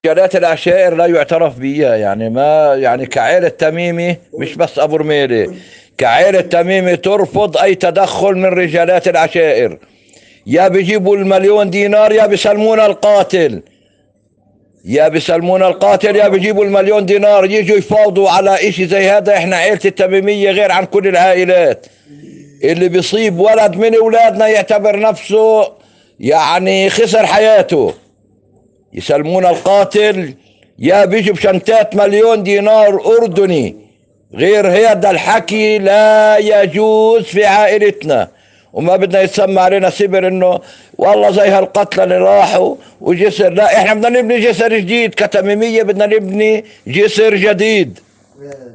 رجالات العشائر لا يعترف بيها، يعني ما يعني كعائلة تميمي، مش بس أبو رميلة، كعائلة تميمي ترفض أي تدخل من رجالات العشائر. يا بيجيبوا المليون دينار يا بيسلمونا القاتل، يا بيسلمونا القاتل يا بيجيبوا المليون دينار. يجوا يفاوضوا على اشي زي هذا. احنا عائلة التميمية غير عن كل العائلات. اللي بيصيب ولد من اولادنا يعتبر نفسه يعني خسر حياته. يسلمون القاتل يا بيجي بشنتات مليون دينار أردني. غير هذا الحكي لا يجوز في عائلتنا، وما بدنا يتسمى علينا سبر انه والله زي هالقتلى اللي راحوا وجسر. لا، احنا بدنا نبني جسر جديد كتميمية، بدنا نبني جسر جديد.